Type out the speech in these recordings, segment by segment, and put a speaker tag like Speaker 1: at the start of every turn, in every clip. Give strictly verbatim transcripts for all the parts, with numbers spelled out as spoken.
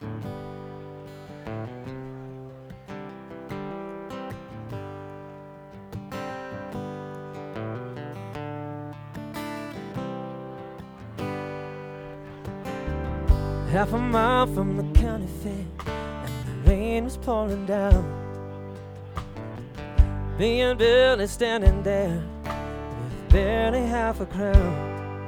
Speaker 1: Half a mile from the county fair, and the rain was pouring down. Me and Billy standing there with barely half a crown.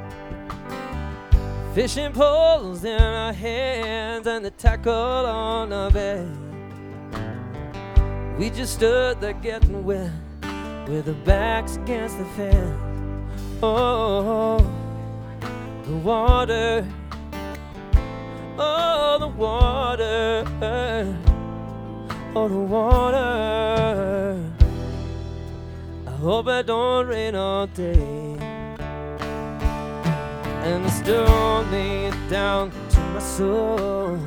Speaker 1: Fishing poles in our hands and the tackle on our back. We just stood there getting wet with our backs against the fence. Oh, the water. Oh, the water, oh, the water. I hope it don't rain all day. And it's still me down to my soul.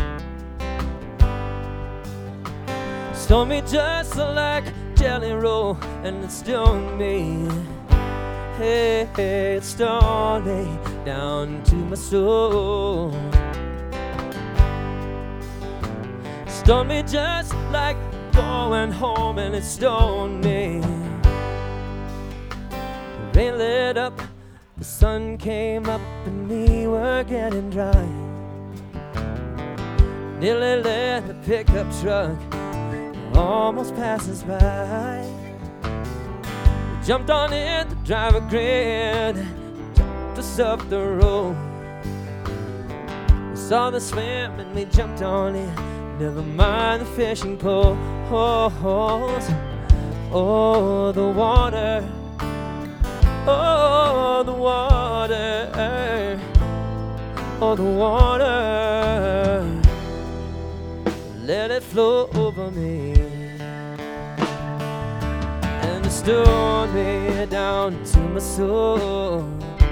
Speaker 1: Stole me just like jelly roll, and it's still me. Hey, hey, it stole me down to my soul. Stoned me just like going home, and it stoned me. The rain lit up, the sun came up, and we were getting dry. Nearly let the pickup truck almost pass us by. We jumped on it, the driver grinned, jumped us up the road. We saw the swim and we jumped on it. Never mind the fishing poles. Oh, the water. Oh, the water. Oh, the water. Let it flow over me. And it stoned me down to my soul.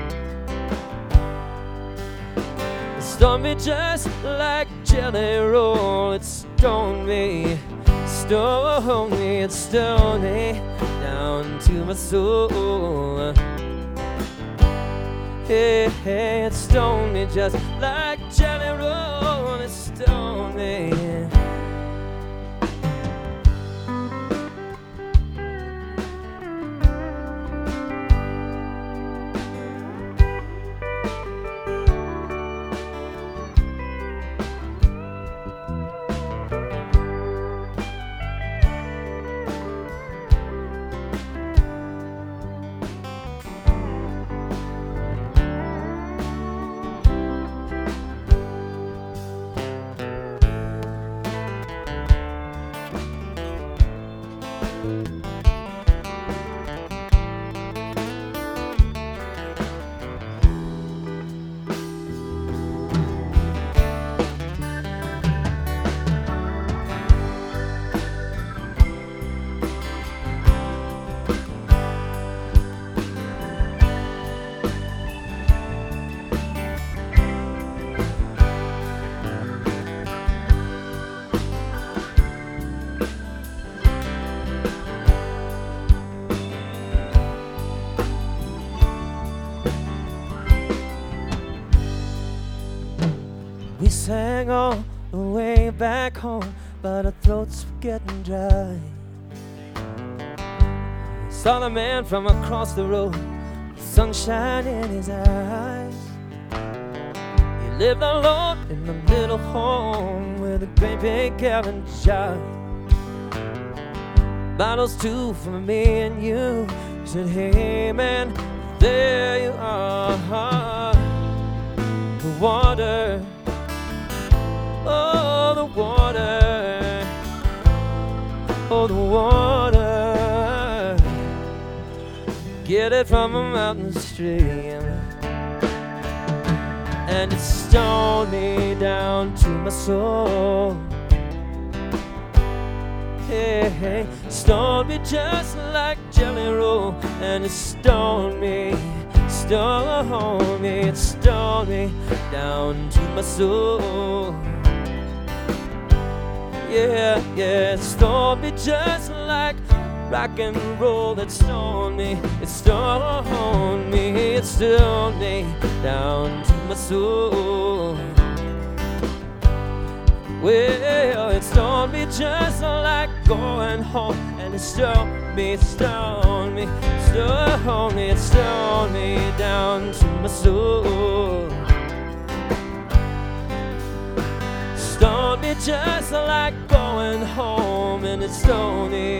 Speaker 1: It stoned me just like jelly roll. It stoned me, stoned me, it stoned me down to my soul. Hey, hey, it stoned me just like jelly roll. It stoned me. We sang all the way back home, but our throats were getting dry. Saw the man from across the road, sunshine in his eyes. He lived alone in the little home with a great big cabin jar. Bottles two for me and you. He said, hey man, there you are. The water. Oh, the water, oh, the water. Get it from a mountain stream, and it stoned me down to my soul. Hey, hey, stoned me just like jelly roll, and it stoned me, stoned me, it stoned me down to my soul. Yeah, yeah, it stoned me just like rock and roll. It stoned me, it stoned me, it stoned me down to my soul. Well, it stoned me just like going home, and it stoned me, stoned me, stoned me, it stoned me down to my soul. Stoned me just like going home, and it stoned me